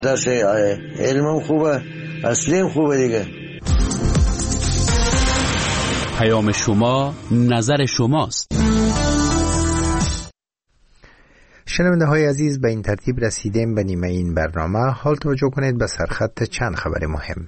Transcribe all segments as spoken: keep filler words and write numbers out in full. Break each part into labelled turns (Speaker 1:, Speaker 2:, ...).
Speaker 1: دست علمم خوبه، اصلیم خوبه دیگه.
Speaker 2: پیام شما نظر شماست.
Speaker 3: شنونده های عزیز، به این ترتیب رسیدیم به نیمه این برنامه. حال توجه کنید به سرخط چند خبر مهم.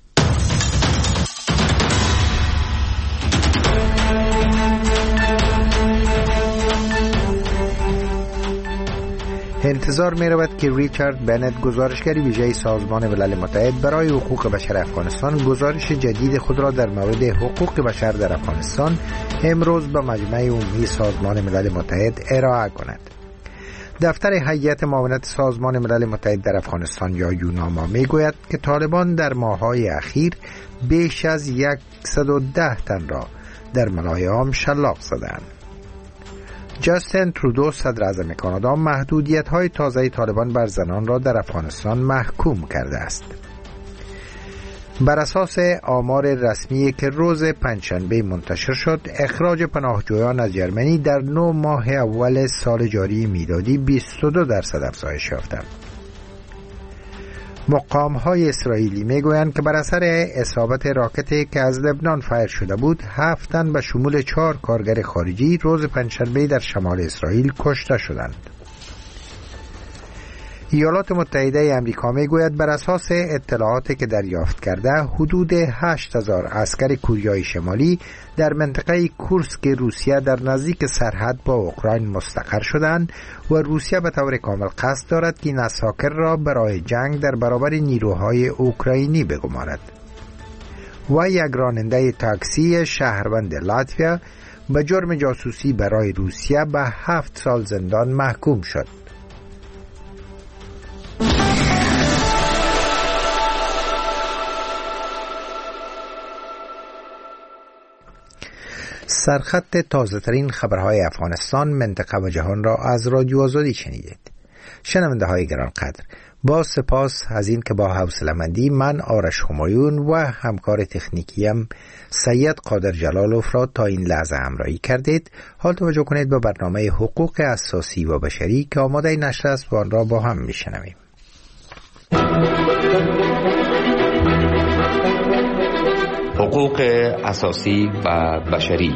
Speaker 3: انتظار می رود که ریچارد بنت، گزارشگر ویژه سازمان ملل متحد برای حقوق بشر افغانستان، گزارش جدید خود را در مورد حقوق بشر در افغانستان امروز به مجمع عمومی سازمان ملل متحد ارائه کند. دفتر هیئت معاونت سازمان ملل متحد در افغانستان یا یوناما می گوید که طالبان در ماه‌های اخیر بیش از صد و ده تن را در ملایام شلاق زدند. جاستین ترودو، صدر اعظم کانادا، محدودیت‌های تازه طالبان بر زنان را در افغانستان محکوم کرده است. بر اساس آمار رسمی که روز پنجشنبه منتشر شد، اخراج پناهجویان از ژرمنی در نه ماه اول سال جاری میلادی بیست و دو درصد افزایش یافتند. مقام‌های اسرائیلی میگویند که بر اثر اصابت راکتی که از لبنان فایر شده بود، هفت تن به شمول چهار کارگر خارجی روز پنجشنبه در شمال اسرائیل کشته شدند. ایالات متحده آمریکا میگوید بر اساس اطلاعاتی که دریافت کرده، حدود هشت هزار عسکر کوریای شمالی در منطقه کورسک روسیه در نزدیک سرحد با اوکراین مستقر شدند و روسیه به طور کامل قصد دارد که این عساکر را برای جنگ در برابر نیروهای اوکراینی بگمارد. و یک راننده تاکسی شهروند لاتویا به جرم جاسوسی برای روسیه به هفت سال زندان محکوم شد. سرخط تازه ترین خبرهای افغانستان، منطقه و جهان را از رادیو آزادی شنیدید. شنونده های گرانقدر، با سپاس از این که با حوصله‌مندی من آرش همایون و همکار تکنیکیم سید قادر جلالوف را تا این لحظه همراهی کردید. حال توجه کنید به برنامه حقوق اساسی و بشری که آماده نشر است و آن را با هم میشنویم.
Speaker 4: حقوق اساسی و بشری.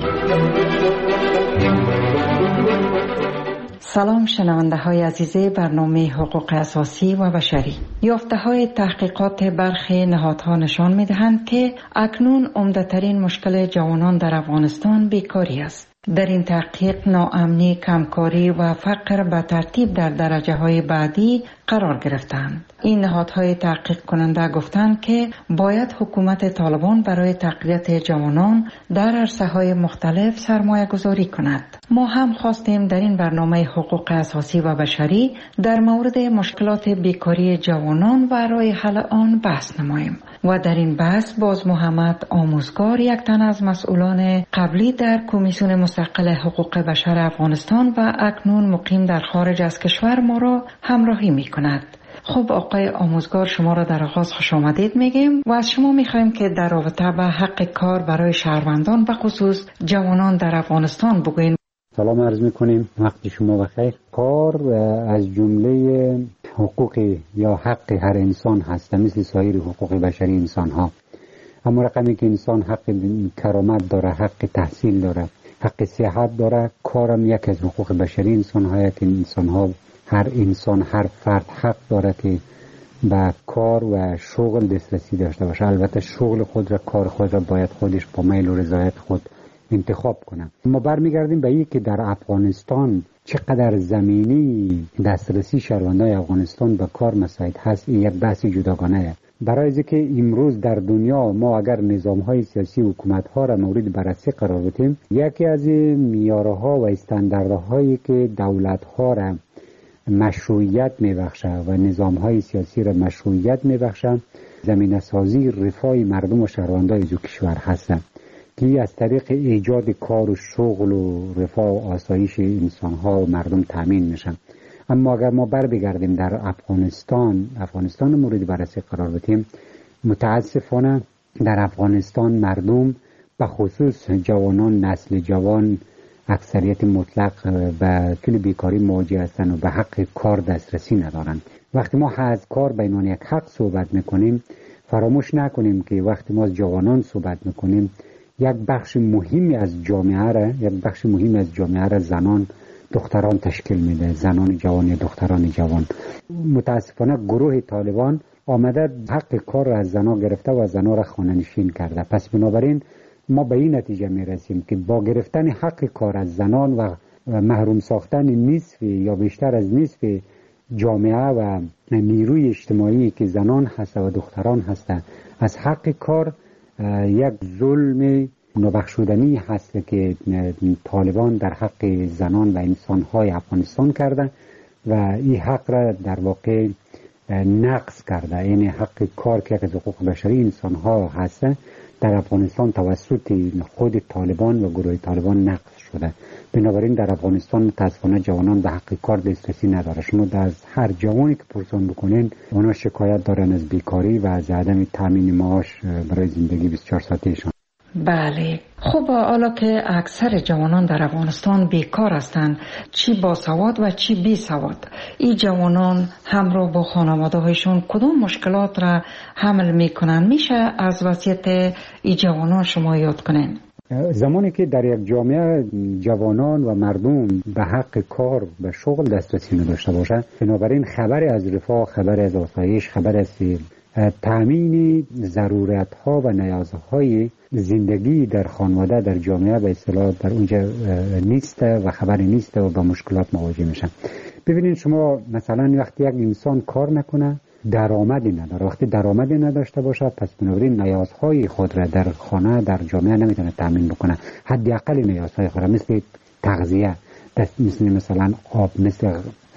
Speaker 5: سلام شنونده های عزیز برنامه حقوق اساسی و بشری. یافته های تحقیقات برخی نهادها نشان می دهند که اکنون عمده‌ترین مشکل جوانان در افغانستان بیکاری است. در این تحقیق ناامنی، کمکاری و فقر به ترتیب در درجه های بعدی قرار گرفتند. این نهادهای تحقیق کننده گفتند که باید حکومت طالبان برای تقویت جوانان در عرصه‌های مختلف سرمایه گذاری کند. ما هم خواستیم در این برنامه حقوق اساسی و بشری در مورد مشکلات بیکاری جوانان و راه حل آن بحث نماییم و در این بحث باز محمد آموزگار، یک تن از مسئولان قبلی در کمیسیون مستقل حقوق بشر افغانستان و اکنون مقیم در خارج از کشور، ما را همراهی می کند. خب آقای آموزگار، شما را در آغاز خوش آمدید میگیم و از شما میخوایم که در رابطه با حق کار برای شهروندان به خصوص جوانان در افغانستان بگوین.
Speaker 6: سلام عرض میکنیم، وقت شما بخیر. کار از جمله حقوق یا حق هر انسان هست، مثل سایر حقوق بشری انسان ها. اما رقمی که انسان حق کرامت داره، حق تحصیل داره، حق صحت داره، کارم یک از حقوق بشری انسان ها که انسان ها، هر انسان، هر فرد حق داره که به کار و شغل دسترسی داشته باشه. البته شغل خود را، کار خود را باید خودش با میل و رضایت خود انتخاب کنه. ما برمیگردیم به این که در افغانستان چقدر زمینی دسترسی شهروندان افغانستان به کار مساعد هست، این یک بحث جداگانه است. برای اینکه امروز در دنیا ما اگر نظام‌های سیاسی و حکومت‌ها را مورد بررسی قرار بدیم، یکی از معیارها و استانداردهایی که دولت‌ها را مشروعیت میبخشه و نظام‌های سیاسی را مشروعیت میبخشه، زمینه سازی رفاه مردم و شهروندان دو کشور هستند که از طریق ایجاد کار و شغل و رفاه و آسایش انسان‌ها و مردم تامین میشن. اما اگر ما بر بگردیم در افغانستان افغانستان مورد بررسی قرار بدیم، متاسفانه در افغانستان مردم به خصوص جوانان، نسل جوان اکثریت مطلق به کل بیکاری مواجه هستند و به حق کار دسترسی ندارند وقتی ما از کار به عنوان یک حق صحبت میکنیم، فراموش نکنیم که وقتی ما از جوانان صحبت میکنیم، یک بخش مهمی از جامعه را یک بخش مهمی از جامعه را زنان دختران تشکیل میده، زنان جوان یا دختران جوان. متاسفانه گروه طالبان آمده حق کار را از زنان گرفته و زنان را خانه‌نشین کرده. پس بنابراین ما به این نتیجه میرسیم که با گرفتن حق کار از زنان و محروم ساختن نصف یا بیشتر از نصف جامعه و نیروی اجتماعی که زنان هست و دختران هستند از حق کار، یک ظلم نابخشودنی هست که طالبان در حق زنان و انسان‌های افغانستان کرده و این حق را در واقع نقض کرده. یعنی حق کار که از حقوق بشری انسان‌ها هست در افغانستان توسط خود طالبان و گروه طالبان نقض شده. بنابراین در افغانستان متاسفانه جوانان به حق کار دسترسی نداره. شما از هر جوانی که پرسان بکنین اونا شکایت دارن از بیکاری و از عدم تامین معاش برای زندگی بیست و چهار ساعتهشان.
Speaker 5: بله. خب حالا که اکثر جوانان در افغانستان بیکار هستند، چی با سواد و چی بی سواد، این جوانان همراه با خانواده هایشون کدام مشکلات را حمل میکنن؟ میشه از وضعیت این جوانان شما یاد کنین؟
Speaker 6: زمانی که در یک جامعه جوانان و مردم به حق کار و شغل دسترسی نداشته باشند، بنابراین خبر از رفاه، خبر از آسایش، خبر از تامین ضرورت ها و نیازهای زندگی در خانواده در جامعه به اصطلاح در اونجا نیست و خبری نیست و با مشکلات مواجه میشن. ببینید شما مثلا وقتی یک انسان کار نکنه درآمدی نداره، وقتی درآمدی نداشته باشه پس بنابراین نیازهای خود را در خانه در جامعه نمیتونه تامین بکنه. حداقل نیازهای خود را مثل تغذیه، مثل مثلا آب، مثل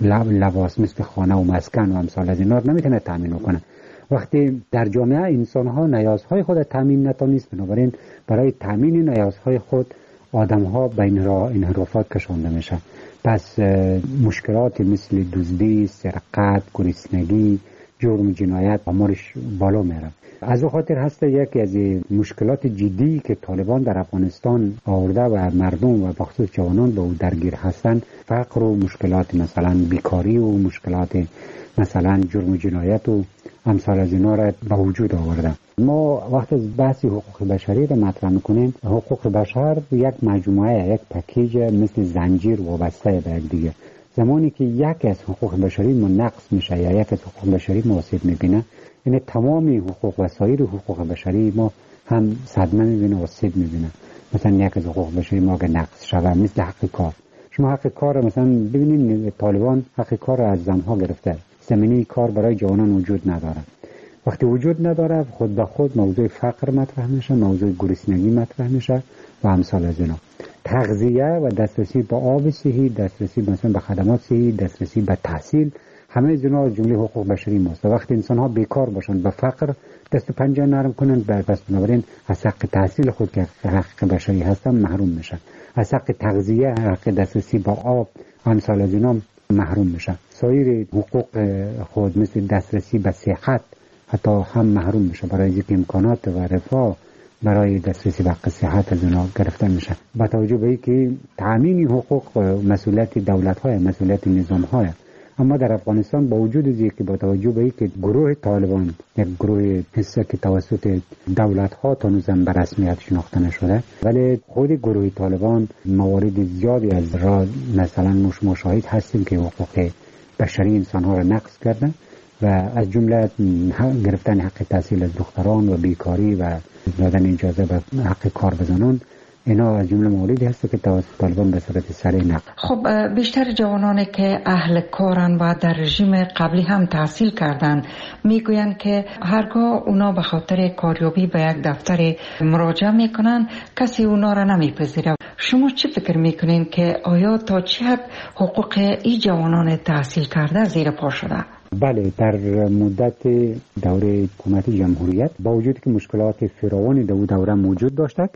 Speaker 6: لباس، مثل خانه و مسکن و امثال از اینا نمیتونه تامین بکنه. وقتی در جامعه انسان ها نیازهای خود تامین نتونست، بنابراین برای تامین نیازهای خود آدم ها به انحرافات کشانده میشه. پس مشکلات مثل دزدی، سرقت، گرسنگی، جرم و جنایت آمارش بالا میره. از او خاطر هست یکی از مشکلات جدی که طالبان در افغانستان آورده و مردم و بخصوص جوانان به او درگیر هستند، فقر و مشکلات مثلا بیکاری و مشکلات مثلا جرم و جنایت و امثال از اینا را به وجود آورده. ما وقتی بحث حقوق بشری را مطرح میکنیم، حقوق بشر یک مجموعه، یک پکیج مثل زنجیر وابسته به یک دیگه. زمانی که یک از حقوق بشری ما نقص میشه یا یک از حقوق بشری ما آسیب میبینه، یعنی تمامی حقوق و سایر حقوق بشری ما هم صدمه میبینه و آسیب میبینه. مثلا یک از حقوق بشری ما اگه نقص شود، مثل حق کار. شما حق کار مثلا ببینید طالبان حق کار از زنها گرفته، زمینه کار برای جوانان وجود نداره. وقتی وجود نداره خود به خود موضوع فقر مطرح میشه، موضوع گرسنگی مطرح میشه و امثال از اینا. تغذیه و دسترسی به آب صحی، دسترسی مثلا به خدمات صحی، دسترسی به تحصیل، همه از اینا جمله حقوق بشری ماست. وقتی انسان ها بیکار باشن، به فقر دست و پنجه نرم کنن، بس بنابراین از حق تحصیل خود که حق بشری هستن محروم میشن. از حق تغذیه، حق دسترسی به آب، امثال از اینا محروم میشن. سایر حقوق خود مثل دسترسی به صحت حتی هم محروم میشه، برای اینکه امکانات و رفاه برای دسترسی به صحت از اونا گرفته میشه. با توجه به اینکه تامین حقوق مسئولیت دولت های، مسئولیت نظام های، اما در افغانستان با وجود اینکه با توجه به اینکه گروه طالبان یک گروه حسه که توسط دولت ها تا نوزم به رسمیت شناخته نشده، ولی خود گروه طالبان موارد زیادی از را مثلا ما شاهد هستیم که حقوق بشری انسان ها را نقض کرده و از جمله گرفتن حق تحصیل از دختران و بیکاری و دادن اجازه به حق کار به زنان، اینا از جمله مواردی هست که توسط طالبان به صورت سریع نقض.
Speaker 5: خب بیشتر جوانانی که اهل کارن و در رژیم قبلی هم تحصیل کردن میگویند که هرگاه اونا به خاطر کاریابی به یک دفتر مراجعه میکنن کسی اونا را نمیپذیره. شما چی فکر میکنین که آیا تا چه حد حقوق این جوانان تحصیل کرده زیر پا شده؟
Speaker 6: بله، در مدت دوره حکومت جمهوریت با وجود که مشکلات فراوانی در دوره موجود داشتند،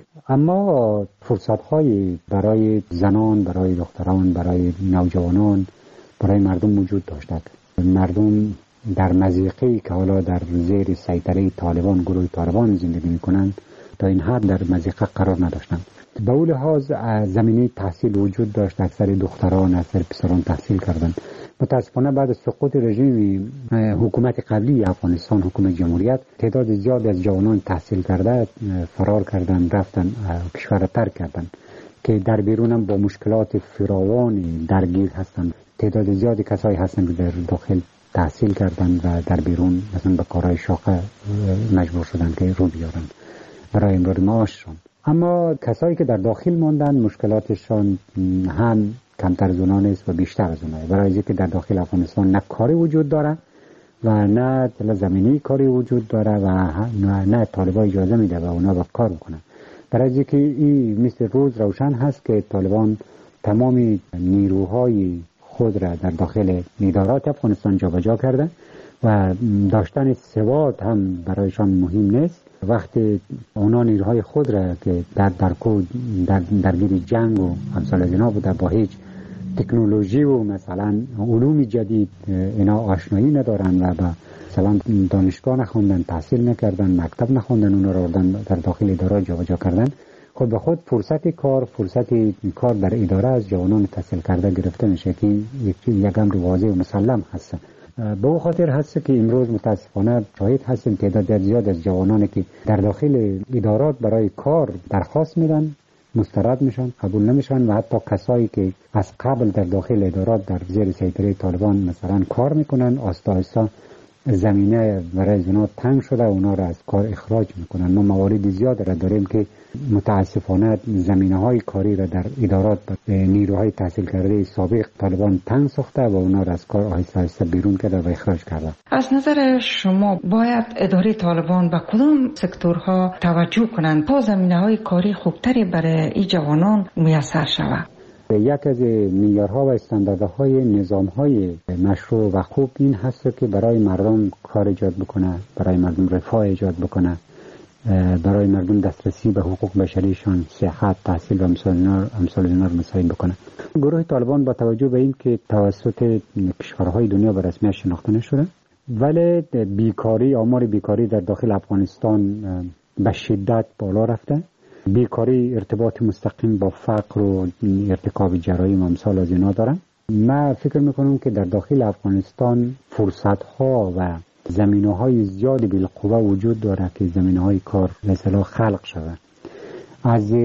Speaker 6: اما فرصت‌های برای زنان، برای دختران، برای نوجوانان، برای مردم وجود داشتند. مردم در مضیقه‌ای که حالا در زیر سیطره طالبان، گروه طالبان زندگی می‌کنند، تا این حد در مضیقه قرار نداشتند. به اون لحاظ زمینه تحصیل وجود داشت، اکثر دختران، اکثر پسران تحصیل کردند. متاسفانه بعد از سقوط رژیم حکومت قبلی افغانستان، حکومت جمهوریت، تعداد زیادی از جوانان تحصیل کرده فرار کردن، رفتن کشور را ترک کردن که در بیرون هم با مشکلات فراوانی درگیر هستند. تعداد زیادی کسایی هستند که در داخل تحصیل کردن و در بیرون مثلا به کارهای شاقه مجبور شدن که رو بیارن برای امرار معاششان. اما کسایی که در داخل ماندن مشکلاتشان هم کمتر از اونها نیست و بیشتر از اونها، برای اینکه در داخل افغانستان نه کاری وجود داره و نه زمینی کاری وجود داره و نه, نه طالبان اجازه میده و اونا با کار بکنن. برای اینکه این مثل روز روشن هست که طالبان تمام نیروهای خود را در داخل ادارات افغانستان جابجا کرده و داشتن سواد هم برایشان مهم نیست. وقتی اونا نیروهای خود را که در درکو در درگیر جنگ و امثال از اینا بوده، با هیچ تکنولوژی و مثلا علوم جدید اینا آشنایی ندارن و با مثلا دانشگاه نخوندن، تحصیل نکردن، مکتب نخوندن، اونا را در داخل ادارات جابجا کردن، خود به خود فرصت کار فرصت کار در اداره از جوانان تحصیل کرده گرفته میشه که یک امر واضح و مسلم هست. به او خاطر هست که امروز متاسفانه شاهد هستیم تعداد زیاد از جوانانی که در داخل ادارات برای کار درخواست میدن، مسترد میشن، قبول نمیشن و حتی کسایی که از قبل در داخل ادارات در زیر سیطره طالبان مثلا کار میکنن، آستا آستا زمینه برای اونا تنگ شده، اونا را از کار اخراج میکنن. ما موارد زیاد را داریم که متاسفانه زمینه های کاری را در ادارات نیروهای تحصیل کرده سابق طالبان تنگ ساخته و اونا را از کار آهسته آهسته بیرون کرده و اخراج کرده.
Speaker 5: از نظر شما باید اداره طالبان به کدام سکتورها توجه کنند تا زمینه های کاری خوبتری برای این جوانان میسر شود؟
Speaker 6: یک از معیارها و استانداردهای نظامهای مشروع و خوب این هست که برای مردم کار ایجاد بکنه، برای مردم رفاه ایجاد بکنه، برای مردم دسترسی به حقوق بشریشان، صحت، تحصیل و امثال اینا رو مساعد بکنه. گروه طالبان با توجه به این که توسط کشورهای دنیا به رسمیت شناخته نشده، ولی بیکاری، آمار بیکاری در داخل افغانستان به شدت بالا رفته. بیکاری ارتباط مستقیم با فقر و ارتکاب جرایم و امثال از اینا دارن. من فکر میکنم که در داخل افغانستان فرصت ها و زمینه های زیادی بالقوه وجود داره که زمینه های کار مثلا خلق شده، از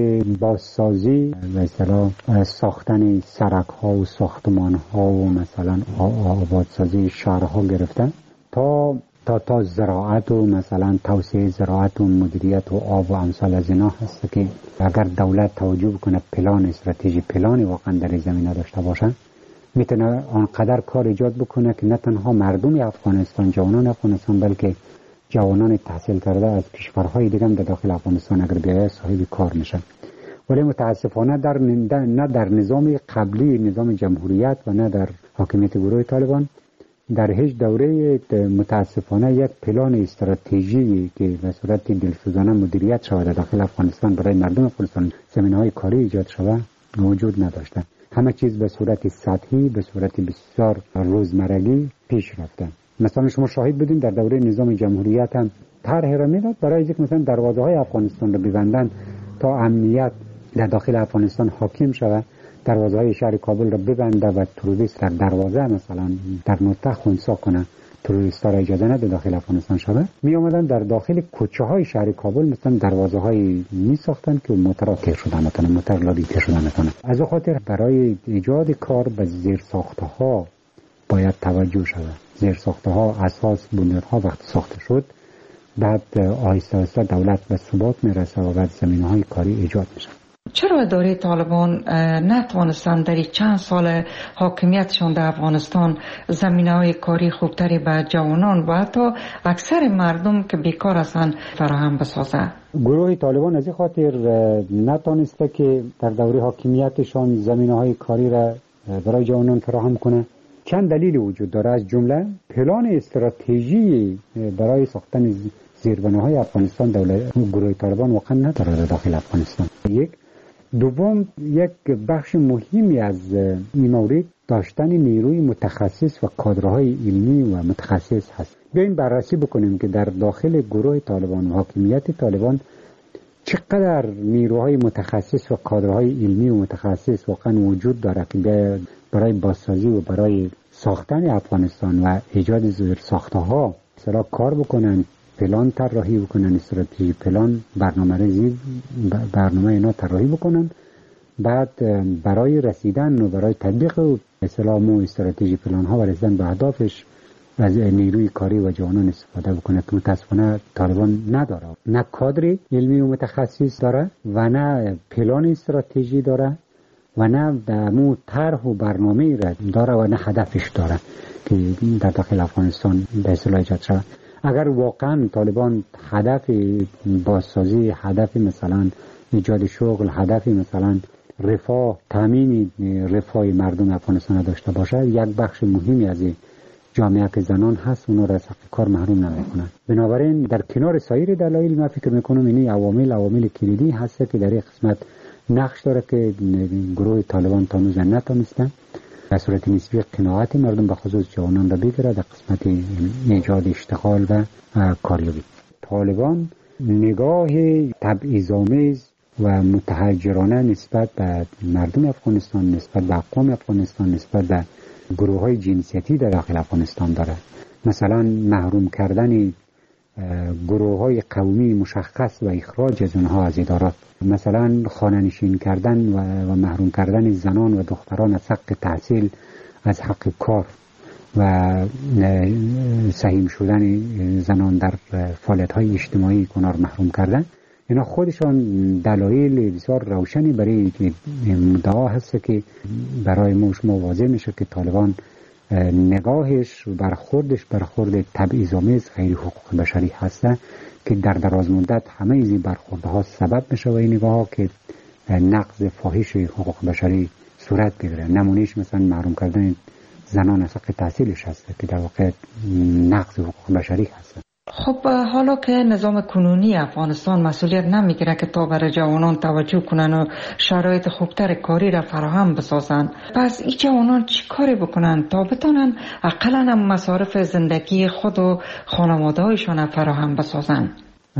Speaker 6: بازسازی مثلا ساختن سرک ها و ساختمان ها و مثلا آبادسازی شهرها گرفتن تا تا تا زراعت و مثلا توسعه زراعت و مدیریت و آب و امثال از اینا هست که اگر دولت توجه کنه، پلان استراتژی پلان واقعا در زمینه داشته باشه، میتونه آنقدر کار ایجاد بکنه که نه تنها مردم افغانستان، جوانان افغانستان، بلکه جوانان تحصیل کرده از کشورهای دیگه هم در داخل افغانستان اگر بیاید صاحب کار میشن. ولی متاسفانه در نه در نظام قبلی، نظام جمهوریت و نه در حاکمیت گروه طالبان در هیچ دوره متاسفانه یک پلان استراتژی که به صورت دلسوزانه مدیریت شود در داخل افغانستان برای مردم افغانستان زمینه‌های کاری ایجاد شود موجود نداشته. همه چیز به صورت سطحی، به صورت بسیار روزمرگی پیش رفته. مثلا شما شاهد بودین در دوره نظام جمهوریت هم طرح را میداد برای اینکه مثلا دروازه‌های افغانستان را ببندن تا امنیت در داخل افغانستان حاکم شود، دروازه‌های شهر کابل را ببنده و تروریست در دروازه مثلا در نقطه خنثی کنه، تروریست‌ها را اجازه نده داخل افغانستان شود. می اومدن در داخل کوچه‌های شهر کابل مثلا دروازه‌های می ساختن که موترها تیر شدن نتونه، موتر لابی تیر شدن نتونه. از اون خاطر برای ایجاد کار به زیرساخت‌ها باید توجه شود. زیرساخت‌ها اساس بنیادها وقت ساخته شد، بعد آهسته آهسته دولت به ثبات میرسه و بعد زمینه‌های کاری ایجاد میشه.
Speaker 5: چرا اداره طالبان نتوانستند در چند سال حاکمیتشان در افغانستان زمینه‌های کاری خوبتری به جوانان و حتی اکثر مردم که بیکار هستند فراهم بسازد؟
Speaker 6: گروه طالبان از این خاطر نتوانسته که در دوره حاکمیتشان زمینه‌های کاری را برای جوانان فراهم کنه. چند دلیل وجود داره، از جمله پلان استراتژی برای ساختن زیربناهای افغانستان دولت گروه طالبان واقعا نداره در داخل افغانستان. یک دوم، یک بخش مهمی از این مورد داشتن نیروی متخصص و کادرهای علمی و متخصص هست. بیایم بررسی بکنیم که در داخل گروه طالبان و حاکمیت طالبان چقدر نیروهای متخصص و کادرهای علمی و متخصص واقعا وجود داره که برای بازسازی و برای ساختن افغانستان و ایجاد زیرساخت‌ها ها مثلا کار بکنن، پلان طراحی بکنن، استراتژی پلان، برنامه‌ریزی برنامه اینا طراحی بکنن، بعد برای رسیدن و برای تطبیق اسلام و استراتژی پلان ها و رسیدن به اهدافش از نیروی کاری و جوانان استفاده بکنه که متاسفانه طالبان نداره، نه کادر علمی و متخصص داره و نه پلان استراتژی داره و نه مو طرح و برنامه را داره و نه هدفش داره که در داخل افغانستان به اصطلاح ایجاد شود. اگر واقعا طالبان هدف بازسازی، هدف مثلا ایجاد شغل، هدف مثلا رفاه، تامین رفاه مردم افغانستان داشته باشه، یک بخش مهمی از جامعه که زنان هست اونا را از حق کار محروم نمیکنن. بنابراین در کنار سایر دلایل من فکر میکنم این عوامل عوامل کلیدی هست که در این قسمت نقش داره که گروه طالبان تا هنوز نتونستن به صورت نسبی قناعت مردم به خصوص جوانان را بگیره در قسمت ایجاد اشتغال و کاریابی. طالبان نگاه تبعیض‌آمیز و متحجرانه نسبت به مردم افغانستان، نسبت به اقوام افغانستان، نسبت به گروه های جنسیتی در داخل افغانستان داره. مثلا محروم کردن گروه های قومی مشخص و اخراج از اونها از ادارات، مثلا خانه نشین کردن و محروم کردن زنان و دختران از حق تحصیل، از حق کار و سهیم شدن زنان در فعالیت های اجتماعی کنار محروم کردن. اینا خودشان دلایل بسیار روشنی برای مدعا هست که برای ما شما واضح میشه که طالبان نگاهش برخوردش برخورد تبعیض‌آمیز غیر حقوق بشری هسته که در دراز مدت همه این برخوردها سبب میشه و این نگاه ها که نقض فاحش حقوق بشری صورت بگیره. نمونهش مثلا محروم کردن زنان از حق تحصیلش هسته که در واقع نقض حقوق بشری هسته.
Speaker 5: خب حالا که نظام کنونی افغانستان مسئولیت نمیگیره که تا برای جوانان توجه کنن و شرایط خوبتر کاری را فراهم بسازن، پس این جوانان چی کاری بکنن تا بتونن اقلا هم مصارف زندگی خود و خانواده هایشان فراهم بسازن؟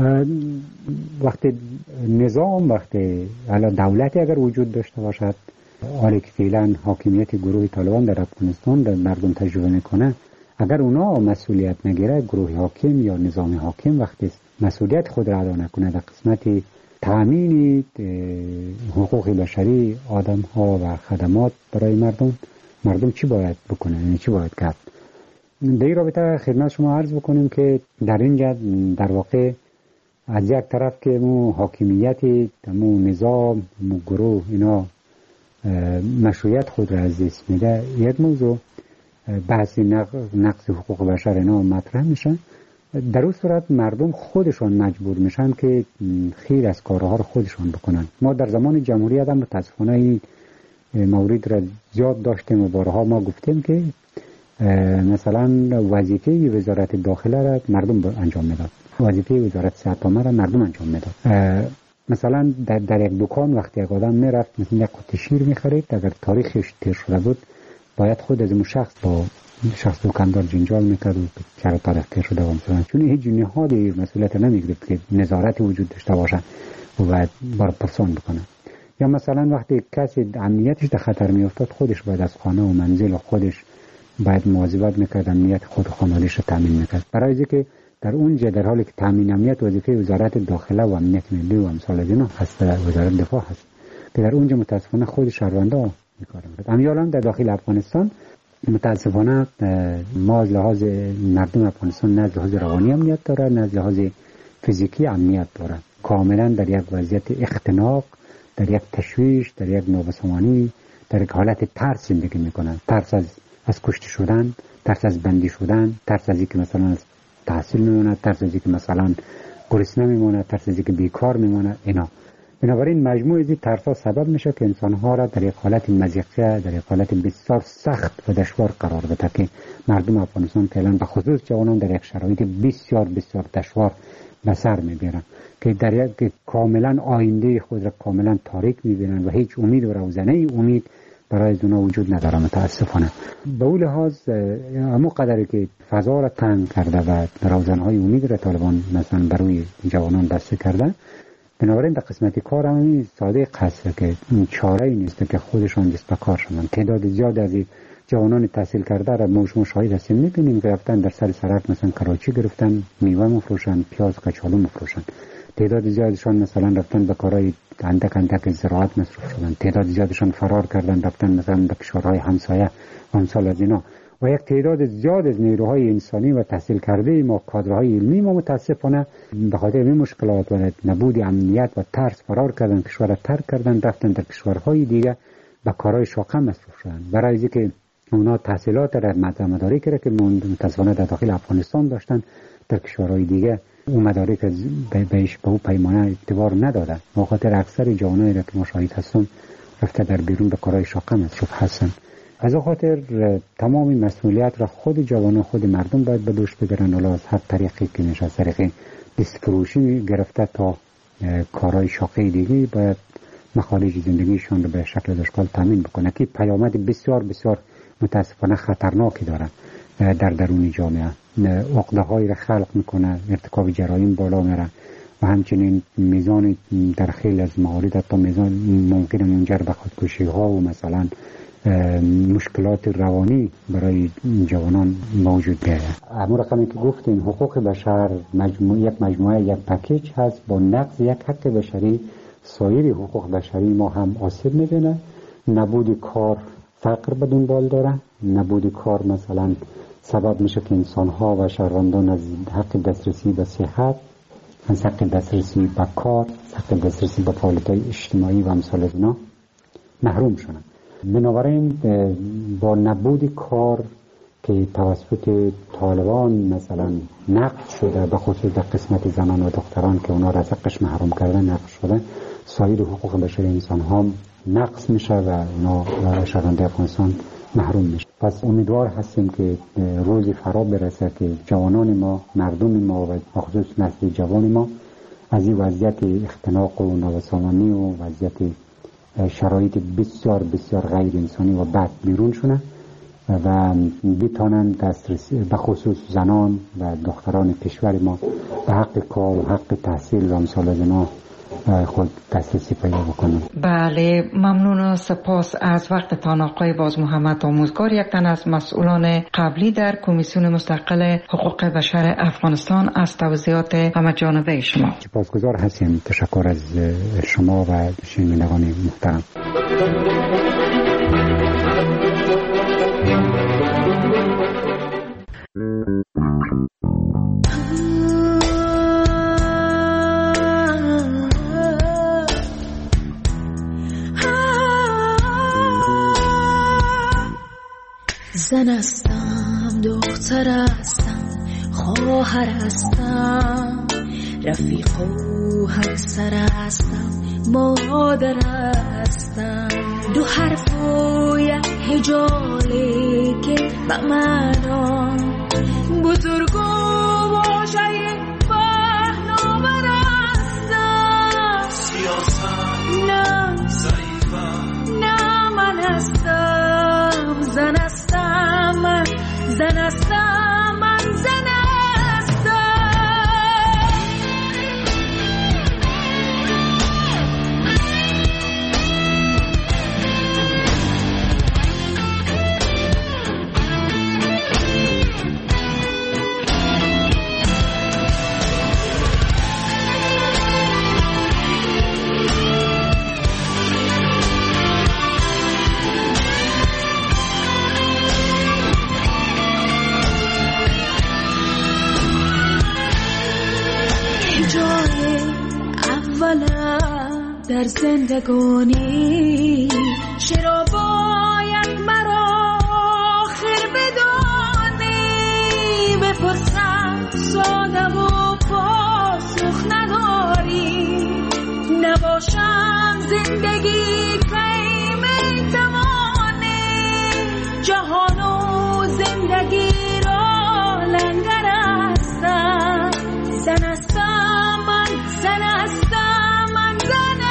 Speaker 6: وقتی نظام، وقتی حالا دولتی اگر وجود داشته باشد، حالی که فعلا حاکمیت گروه طالبان در افغانستان در مردم تجربه میکنه، اگر اونا مسئولیت نگیره، گروه حاکم یا نظام حاکم وقتی مسئولیت خود را ادا نکنه در قسمت تامین حقوق بشری آدم ها و خدمات برای مردم، مردم چی باید بکنه؟ یعنی چی باید کرد؟ در این رابطه خدمت شما عرض بکنیم که در اینجا در واقع از یک طرف که مو حاکمیت، مو نظام، مو گروه اینا مشروعیت خود را از دست میده، یک موضوع بحث نقض حقوق بشر اینا مطرح میشن. در اون صورت مردم خودشان مجبور میشن که خیر از کارها رو خودشان بکنن. ما در زمان جمهوریت هم متاسفانه این مورد را زیاد داشتیم و بارها ما گفتیم که مثلا وظیفه وزارت داخله را مردم انجام میداد، وظیفه وزارت صحت عامه را مردم انجام میداد. مثلا در, در یک دکان وقتی یک آدم میرفت مثلا یک قطعه شیر میخرید، اگر تاریخش تیر شده بود باید خود از اون شخص با شخص دکاندار جنجال میکرد و چرا تاریخ تیر شده و مثلا، چون هیچ نهادی مسئولیت نمیگرفت که نظارت وجود داشته باشه و باید بار پرسان بکنه. یا مثلا وقتی کسی امنیتش در خطر میافتاد، خودش باید از خانه و منزل و خودش باید مواظبت میکرد، امنیت خود و خانواده‌اش رو تامین میکرد. برای اینکه در اونجا در حالی که تامین امنیت وظیفه وزارت داخله و امنیت ملی و امثال از اینا هست، وزارت دفاع هست که در اونجا متاسفانه خود شهروندا میکاره. امیالا در داخل افغانستان متاسفانه ما از لحاظ مردم افغانستان نه از لحاظ روانی امنیت داره، نه از لحاظ فیزیکی امنیت داره. کاملا در یک وضعیت اختناق، در یک تشویش، در یک نابسامانی، در یک حالت ترس زندگی میکنن. ترس از از کشته شدن، ترس از بندی شدن، ترس از اینکه مثلا از تحصیل میمونه، ترس از اینکه مثلا گرسنه میمونه، ترس از اینکه بیکار میمونه اینا. بنابراین مجموع این ترس‌ها سبب میشه که انسان‌ها را در یک حالت مضیقه، در یک حالت بسیار سخت و دشوار قرار بده که مردم افغانستان فعلا به خصوص جوانان در یک شرایط بسیار بسیار دشوار به سر میبرن که در یک کاملا آینده خود را کاملا تاریک میبینن و هیچ امید و روزنه امید برای اونا وجود نداره متاسفانه. به اون لحاظ اما قدری که فضا را تنگ کرده و روزنهای امید را طالبان مثلا برای جوانان بسته کرده، بنابراین در قسمت کار هم ساده هست که چاره ای نیست که خودشان دست به کار شدن. تعداد زیاد از جوانان تحصیل کرده را ما شما شاهد هستیم، میبینیم که رفتن در سر سرک مثلا کراچی گرفتن میوه مفروشن، پیاز کچالو مفروشن. تعداد زیادشان مثلا رفتن به کارهای اندک اندک زراعت مصروف شدن. تعداد زیادشان فرار کردن رفتن مثلا به کشورهای همسایه و امثال از اینا. و یک تعداد زیاد از نیروهای انسانی و تحصیل کرده ما، کادرهای علمی ما متاسفانه به خاطر این مشکلات و نبود امنیت و ترس فرار کردن، کشور را ترک کردن، رفتن در کشورهای دیگه به کارهای شاقه مصروف شدن. برای اینکه اونا تحصیلات را مدارک را که متاسفانه در داخل افغانستان داشتن در کشورهای دیگه اون مدارک بهش به اون پیمانه اعتبار ندادن. به خاطر اکثر جوانایی را که ما شاهد هستیم رفته در بیرون به کارهای شاقه مصروف هستن. از این خاطر تمام مسئولیت را خود جوانان، خود مردم باید به دوش بگیرن. حالا از هر طریقی که میشه، از طریق دست فروشی گرفته تا کارهای شاقه دیگه باید مخارج زندگیشان رو به شکل داشکال تامین بکنه که پیامد بسیار بسیار متاسفانه خطرناکی داره در درون جامعه. عقده هایی را خلق میکنه، ارتکاب جرایم بالا میره و همچنین میزان در خیلی از موارد حتی میزان ممکنه منجر به خودکشی ها و مثلا مشکلات روانی برای جوانان موجود بیاید. اما رقمی که گفتین حقوق بشر مجموع یک مجموعه یک پکیج هست. با نقض یک حق بشری سایر حقوق بشری ما هم آسیب میبینه. نبود کار فقر به دنبال داره. نبود کار مثلا سبب میشه که انسان ها و شهروندان از حق دسترسی به صحت، از حق دسترسی به کار، حق دسترسی به فعالیت‌های اجتماعی و امثال از اینا محروم شدن. بنابراین با نبود کار که توسط طالبان مثلا نقض شده، به خصوص در قسمت زنان و دختران که اونا را از حقش محروم کردن نقض شده، سایر حقوق بشری انسان ها نقض میشه و اونا شهروندان افغانستان محروم میشه. پس امیدوار هستیم که روزی فرا برسه که جوانان ما، مردم ما و بخصوص نسل جوان ما از این وضعیت اختناق و نوسانانی و وضعیت شرایط بسیار بسیار غیر انسانی و بد بیرون شونه و بتانند دسترسی به خصوص زنان و دختران کشور ما به حق کار و حق تحصیل و امثال از اینا خود دسترسی پیدا بکنند.
Speaker 5: بله، ممنون و سپاس از وقتتان آقای باز محمد آموزگار، یک تن از مسئولان قبلی در کمیسیون مستقل حقوق بشر افغانستان، از توضیحات همه جانبه شما.
Speaker 6: سپاسگزار هستیم. تشکر از شما و شنوندگان محترم.
Speaker 7: زن هستم، دختر هستم، خواهر هستم، رفیق و همسر هستم، مادر هستم. دو حرف و یک هجاله که به معنا بزرگ و واژه پهناور هستم. سیاست نه ضعیفم، نه من هستم. زن هستم من، زن هستم من، زن هستم. در زندگانی چرا باید مرا آخر بدانی؟ بپرسم ساده و پاسخ نداری. نباشم زندگی کی میتوانی؟ جهان و زندگی را لنگر هستم. زن هستم من، زن هستم من، زن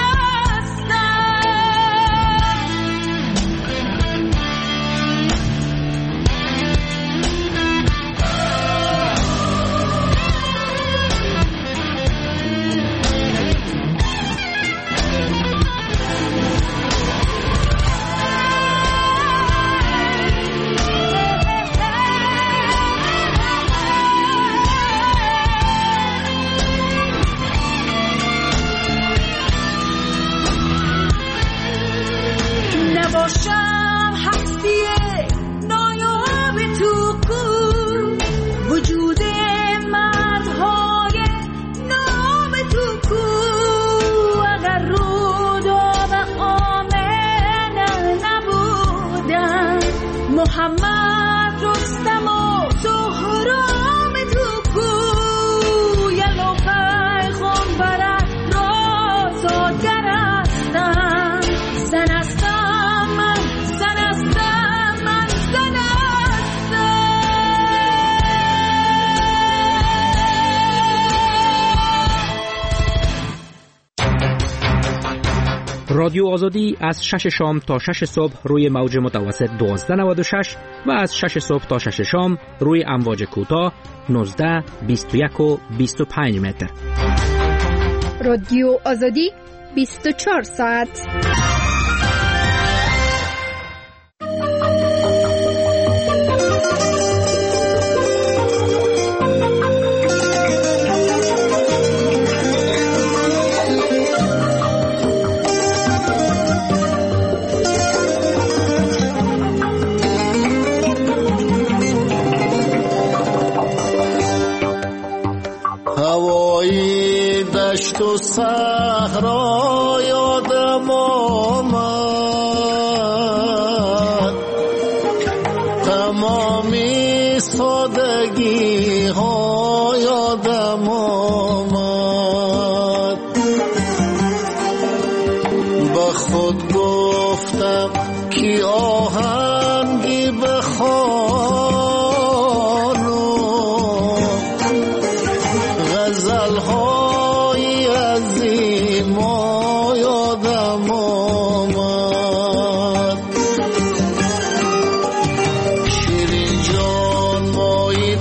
Speaker 7: محمد رستم و سهرام توکو یلو پیغمبر رازادگر هستم. زن هستم من، زن هستم من، زن هستم.
Speaker 8: رادیو آزادی از شش شام تا شش صبح روی موج متوسط دوازده نود و شش و از شش صبح تا شش شام روی امواج کوتاه نوزده، بیست و یک و بیست و پنج متر.
Speaker 9: رادیو آزادی بیست و چهار ساعت.
Speaker 10: هوایی دشت و صحرا یادم آمد، تمامی سادگی ها یادم آمد. با خود گفتم کی آهنگی بخوانم، غزل‌های از این ما یادم آمد. شیرین جان مایی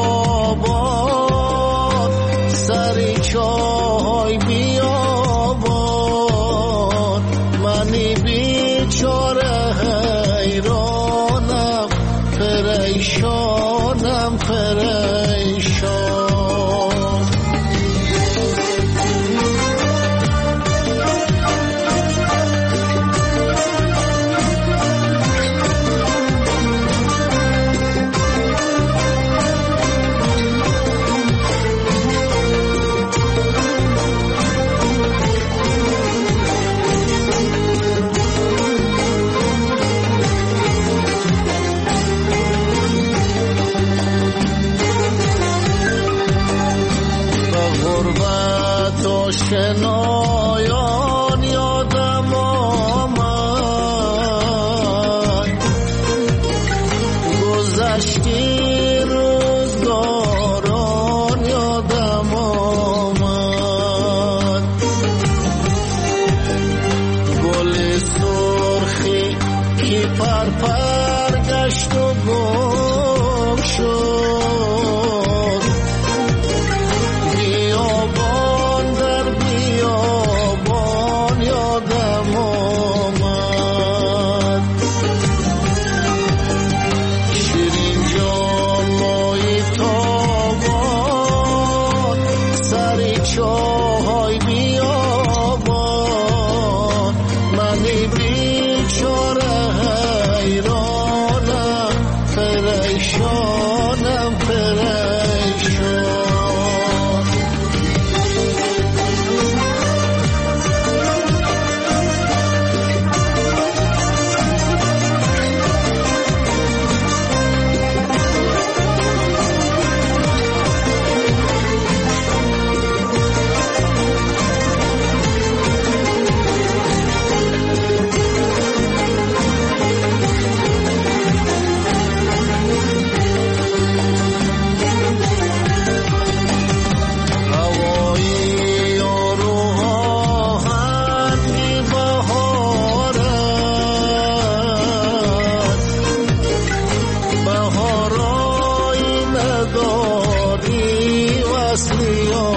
Speaker 10: تابان، سری چای بیابان، منی بیچاره حیرانم، پریشانم پریشان. آشنایان یادم آمد، گذشتی روزگاران یادم آمد. گل سرخی کی پرپر گشت و گم شد، بیابان در بیابان یادم آمد. شیرین جان مایی تابان، سری چاهای بیابان، منی بیچاره حیرانم، پریشانم پریشان. بهارای نداری وصلی